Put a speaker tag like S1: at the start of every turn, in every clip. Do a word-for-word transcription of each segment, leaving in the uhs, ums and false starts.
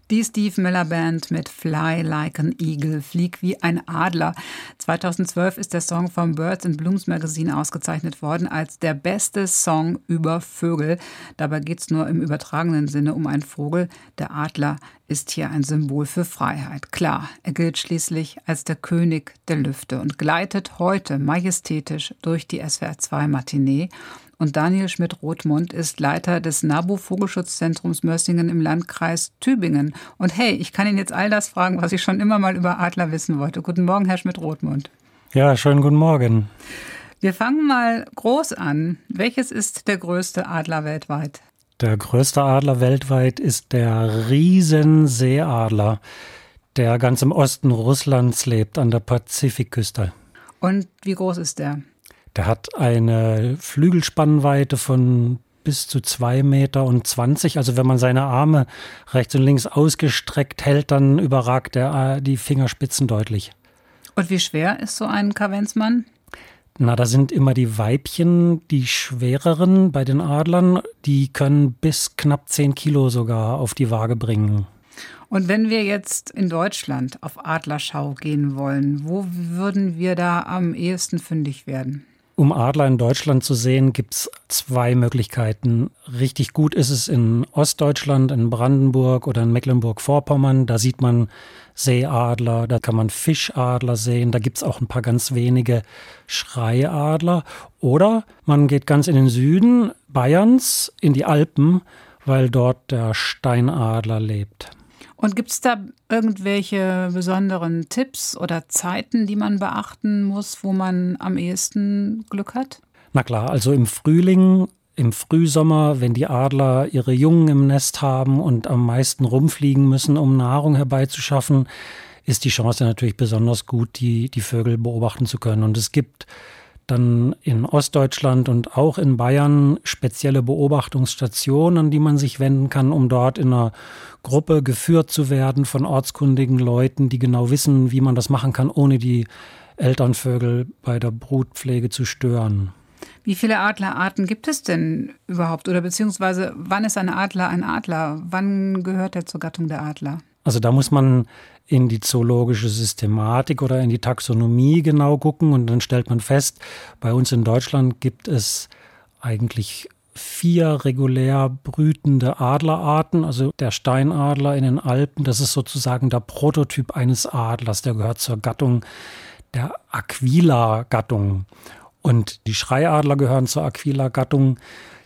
S1: Die Steve Miller Band mit Fly Like an Eagle, Flieg wie ein Adler. zweitausendzwölf ist der Song vom Birds and Blooms Magazine ausgezeichnet worden als der beste Song über Vögel. Dabei geht es nur im übertragenen Sinne um einen Vogel. Der Adler ist hier ein Symbol für Freiheit. Klar, er gilt schließlich als der König der Lüfte und gleitet heute majestätisch durch die S W R zwei Matinee. Und Daniel Schmidt-Rothmund ist Leiter des NABU-Vogelschutzzentrums Mössingen im Landkreis Tübingen. Und hey, ich kann ihn jetzt all das fragen, was ich schon immer mal über Adler wissen wollte. Guten Morgen, Herr Schmidt-Rothmund.
S2: Ja, schönen guten Morgen.
S1: Wir fangen mal groß an. Welches ist der größte Adler weltweit?
S2: Der größte Adler weltweit ist der Riesenseeadler, der ganz im Osten Russlands lebt, an der Pazifikküste.
S1: Und wie groß ist der?
S2: Der hat eine Flügelspannweite von bis zu zwei Meter und zwanzig. Also wenn man seine Arme rechts und links ausgestreckt hält, dann überragt er die Fingerspitzen deutlich.
S1: Und wie schwer ist so ein Kavenzmann?
S2: Na, da sind immer die Weibchen, die schwereren bei den Adlern. Die können bis knapp zehn Kilo sogar auf die Waage bringen.
S1: Und wenn wir jetzt in Deutschland auf Adlerschau gehen wollen, wo würden wir da am ehesten fündig werden?
S2: Um Adler in Deutschland zu sehen, gibt es zwei Möglichkeiten. Richtig gut ist es in Ostdeutschland, in Brandenburg oder in Mecklenburg-Vorpommern. Da sieht man Seeadler, da kann man Fischadler sehen. Da gibt es auch ein paar ganz wenige Schreiadler. Oder man geht ganz in den Süden Bayerns, in die Alpen, weil dort der Steinadler lebt.
S1: Und gibt es da irgendwelche besonderen Tipps oder Zeiten, die man beachten muss, wo man am ehesten Glück hat?
S2: Na klar, also im Frühling, im Frühsommer, wenn die Adler ihre Jungen im Nest haben und am meisten rumfliegen müssen, um Nahrung herbeizuschaffen, ist die Chance natürlich besonders gut, die, die Vögel beobachten zu können. Und es gibt dann in Ostdeutschland und auch in Bayern spezielle Beobachtungsstationen, an die man sich wenden kann, um dort in einer Gruppe geführt zu werden von ortskundigen Leuten, die genau wissen, wie man das machen kann, ohne die Elternvögel bei der Brutpflege zu stören.
S1: Wie viele Adlerarten gibt es denn überhaupt? Oder beziehungsweise wann ist ein Adler ein Adler? Wann gehört er zur Gattung der Adler?
S2: Also da muss man in die zoologische Systematik oder in die Taxonomie genau gucken und dann stellt man fest, bei uns in Deutschland gibt es eigentlich vier regulär brütende Adlerarten. Also der Steinadler in den Alpen, das ist sozusagen der Prototyp eines Adlers, der gehört zur Gattung der Aquila-Gattung. Und die Schreiadler gehören zur Aquila-Gattung.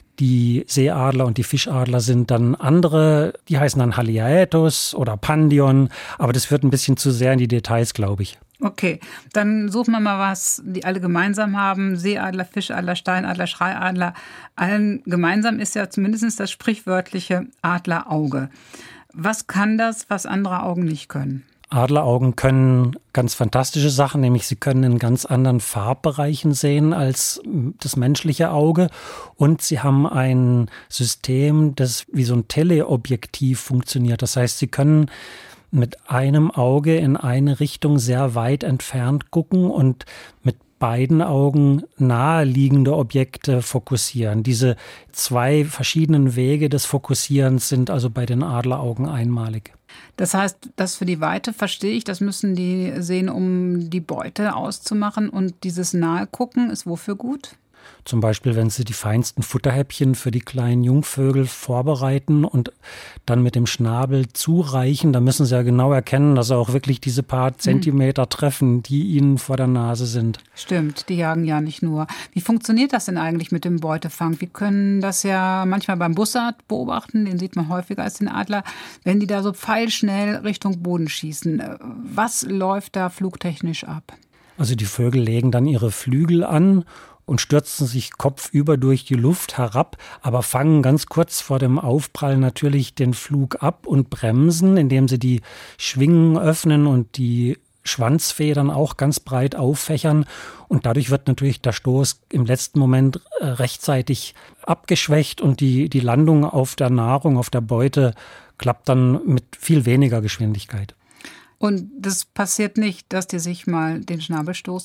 S2: Die Seeadler und die Fischadler sind dann andere, die heißen dann Haliaetus oder Pandion, aber das wird ein bisschen zu sehr in die Details, glaube ich.
S1: Okay, dann suchen wir mal was, die alle gemeinsam haben. Seeadler, Fischadler, Steinadler, Schreiadler. Allen gemeinsam ist ja zumindest das sprichwörtliche Adlerauge. Was kann das, was andere Augen nicht können?
S2: Adleraugen können ganz fantastische Sachen, nämlich sie können in ganz anderen Farbbereichen sehen als das menschliche Auge und sie haben ein System, das wie so ein Teleobjektiv funktioniert. Das heißt, sie können mit einem Auge in eine Richtung sehr weit entfernt gucken und mit beiden Augen naheliegende Objekte fokussieren. Diese zwei verschiedenen Wege des Fokussierens sind also bei den Adleraugen einmalig.
S1: Das heißt, das für die Weite verstehe ich, das müssen die sehen, um die Beute auszumachen. Und dieses Nahegucken ist wofür gut?
S2: Zum Beispiel, wenn sie die feinsten Futterhäppchen für die kleinen Jungvögel vorbereiten und dann mit dem Schnabel zureichen, da müssen sie ja genau erkennen, dass sie auch wirklich diese paar Zentimeter treffen, die ihnen vor der Nase sind.
S1: Stimmt, die jagen ja nicht nur. Wie funktioniert das denn eigentlich mit dem Beutefang? Wir können das ja manchmal beim Bussard beobachten, den sieht man häufiger als den Adler, wenn die da so pfeilschnell Richtung Boden schießen. Was läuft da flugtechnisch ab?
S2: Also die Vögel legen dann ihre Flügel an und stürzen sich kopfüber durch die Luft herab, aber fangen ganz kurz vor dem Aufprall natürlich den Flug ab und bremsen, indem sie die Schwingen öffnen und die Schwanzfedern auch ganz breit auffächern. Und dadurch wird natürlich der Stoß im letzten Moment rechtzeitig abgeschwächt und die, die Landung auf der Nahrung, auf der Beute klappt dann mit viel weniger Geschwindigkeit.
S1: Und das passiert nicht, dass die sich mal den Schnabel stoßen?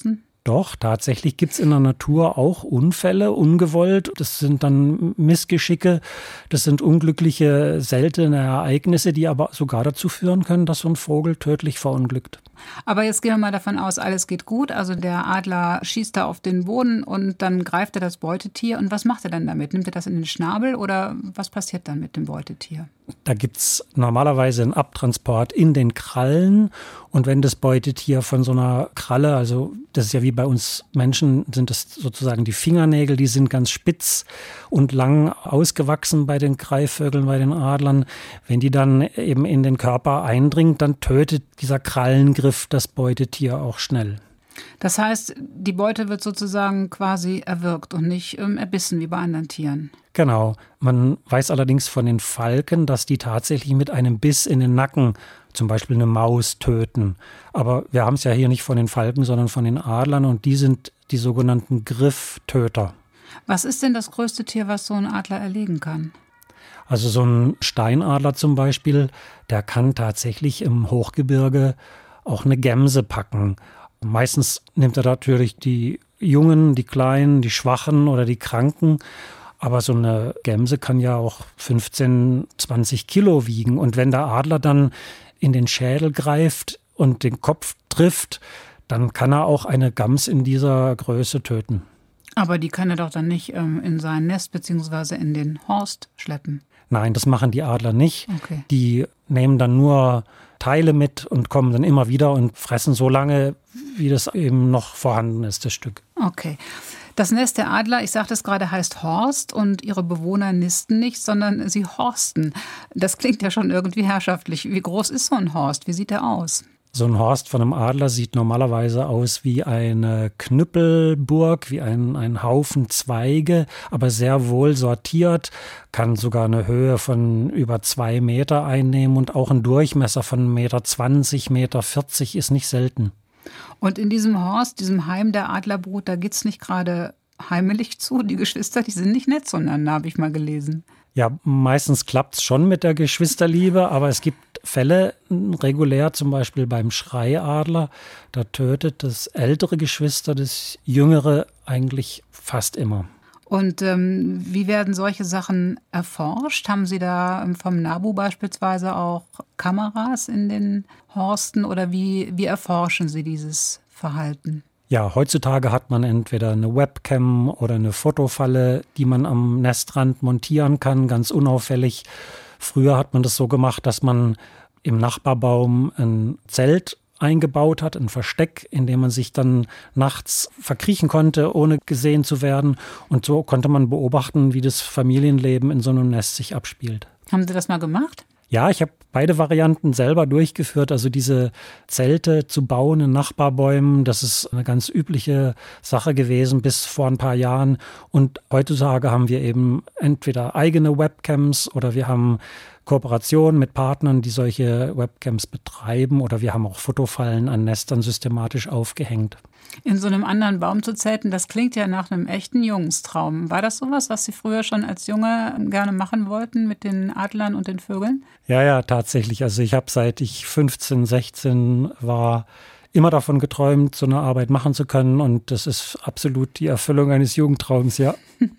S2: Doch, tatsächlich gibt es in der Natur auch Unfälle, ungewollt. Das sind dann Missgeschicke, das sind unglückliche, seltene Ereignisse, die aber sogar dazu führen können, dass so ein Vogel tödlich verunglückt.
S1: Aber jetzt gehen wir mal davon aus, alles geht gut. Also der Adler schießt da auf den Boden und dann greift er das Beutetier. Und was macht er dann damit? Nimmt er das in den Schnabel oder was passiert dann mit dem Beutetier?
S2: Da gibt es normalerweise einen Abtransport in den Krallen. Und wenn das Beutetier von so einer Kralle, also das ist ja wie bei uns Menschen, sind das sozusagen die Fingernägel, die sind ganz spitz und lang ausgewachsen bei den Greifvögeln, bei den Adlern. Wenn die dann eben in den Körper eindringt, dann tötet dieser Krallengriff das Beutetier auch schnell.
S1: Das heißt, die Beute wird sozusagen quasi erwürgt und nicht ähm, erbissen wie bei anderen Tieren.
S2: Genau. Man weiß allerdings von den Falken, dass die tatsächlich mit einem Biss in den Nacken zum Beispiel eine Maus töten. Aber wir haben es ja hier nicht von den Falken, sondern von den Adlern und die sind die sogenannten Grifftöter.
S1: Was ist denn das größte Tier, was so ein Adler erlegen kann?
S2: Also so ein Steinadler zum Beispiel, der kann tatsächlich im Hochgebirge auch eine Gemse packen. Meistens nimmt er natürlich die Jungen, die Kleinen, die Schwachen oder die Kranken. Aber so eine Gemse kann ja auch fünfzehn, zwanzig Kilo wiegen. Und wenn der Adler dann in den Schädel greift und den Kopf trifft, dann kann er auch eine Gams in dieser Größe töten.
S1: Aber die kann er doch dann nicht ähm, in sein Nest bzw. in den Horst schleppen?
S2: Nein, das machen die Adler nicht.
S1: Okay.
S2: Die nehmen dann nur Teile mit und kommen dann immer wieder und fressen so lange, wie das eben noch vorhanden ist, das Stück.
S1: Okay. Das Nest der Adler, ich sagte es gerade, heißt Horst und ihre Bewohner nisten nicht, sondern sie horsten. Das klingt ja schon irgendwie herrschaftlich. Wie groß ist so ein Horst? Wie sieht der aus?
S2: So ein Horst von einem Adler sieht normalerweise aus wie eine Knüppelburg, wie ein, ein Haufen Zweige, aber sehr wohl sortiert, kann sogar eine Höhe von über zwei Meter einnehmen und auch einen Durchmesser von eins Komma zwanzig Meter, Meter vierzig ist nicht selten.
S1: Und in diesem Horst, diesem Heim der Adlerbrut, da geht es nicht gerade heimelig zu. Die Geschwister, die sind nicht nett zueinander, habe ich mal gelesen.
S2: Ja, meistens klappt es schon mit der Geschwisterliebe, aber es gibt Fälle, regulär zum Beispiel beim Schreiadler, da tötet das ältere Geschwister das jüngere eigentlich fast immer.
S1: Und ähm, wie werden solche Sachen erforscht? Haben Sie da vom NABU beispielsweise auch Kameras in den Horsten oder wie, wie erforschen Sie dieses Verhalten?
S2: Ja, heutzutage hat man entweder eine Webcam oder eine Fotofalle, die man am Nestrand montieren kann, ganz unauffällig. Früher hat man das so gemacht, dass man im Nachbarbaum ein Zelt eingebaut hat, ein Versteck, in dem man sich dann nachts verkriechen konnte, ohne gesehen zu werden. Und so konnte man beobachten, wie das Familienleben in so einem Nest sich abspielt.
S1: Haben Sie das mal gemacht?
S2: Ja, ich habe beide Varianten selber durchgeführt. Also diese Zelte zu bauen in Nachbarbäumen, das ist eine ganz übliche Sache gewesen bis vor ein paar Jahren. Und heutzutage haben wir eben entweder eigene Webcams oder wir haben Kooperationen mit Partnern, die solche Webcams betreiben, oder wir haben auch Fotofallen an Nestern systematisch aufgehängt.
S1: In so einem anderen Baum zu zelten, das klingt ja nach einem echten Jungenstraum. War das sowas, was Sie früher schon als Junge gerne machen wollten mit den Adlern und den Vögeln?
S2: Ja, ja, tatsächlich. Also ich habe, seit ich fünfzehn, sechzehn war, immer davon geträumt, so eine Arbeit machen zu können. Und das ist absolut die Erfüllung eines Jugendtraums, ja.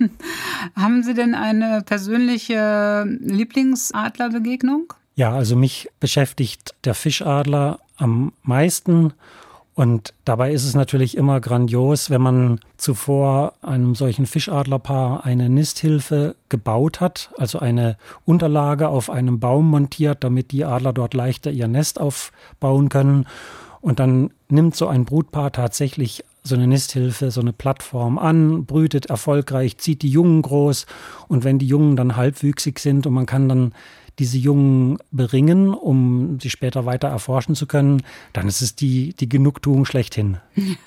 S1: Haben Sie denn eine persönliche Lieblingsadlerbegegnung?
S2: Ja, also mich beschäftigt der Fischadler am meisten. Und dabei ist es natürlich immer grandios, wenn man zuvor einem solchen Fischadlerpaar eine Nisthilfe gebaut hat, also eine Unterlage auf einem Baum montiert, damit die Adler dort leichter ihr Nest aufbauen können. Und dann nimmt so ein Brutpaar tatsächlich so eine Nisthilfe, so eine Plattform an, brütet erfolgreich, zieht die Jungen groß. Und wenn die Jungen dann halbwüchsig sind und man kann dann diese Jungen beringen, um sie später weiter erforschen zu können, dann ist es die, die Genugtuung schlechthin.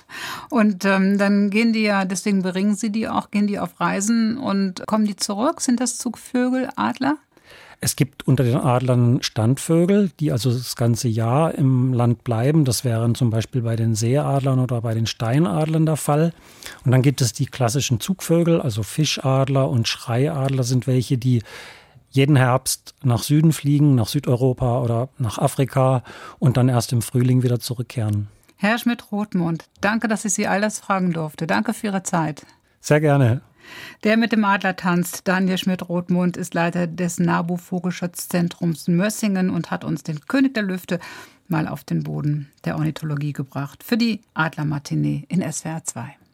S1: Und ähm, dann gehen die ja, deswegen beringen Sie die auch, gehen die auf Reisen und kommen die zurück? Sind das Zugvögel, Adler?
S2: Es gibt unter den Adlern Standvögel, die also das ganze Jahr im Land bleiben. Das wären zum Beispiel bei den Seeadlern oder bei den Steinadlern der Fall. Und dann gibt es die klassischen Zugvögel, also Fischadler und Schreiadler sind welche, die jeden Herbst nach Süden fliegen, nach Südeuropa oder nach Afrika und dann erst im Frühling wieder zurückkehren.
S1: Herr Schmidt-Rothmund, danke, dass ich Sie all das fragen durfte. Danke für Ihre Zeit.
S2: Sehr gerne.
S1: Der mit dem Adler tanzt, Daniel Schmidt-Rothmund, ist Leiter des NABU Vogelschutzzentrums Mössingen und hat uns den König der Lüfte mal auf den Boden der Ornithologie gebracht für die Adlermatinee in S W R zwei.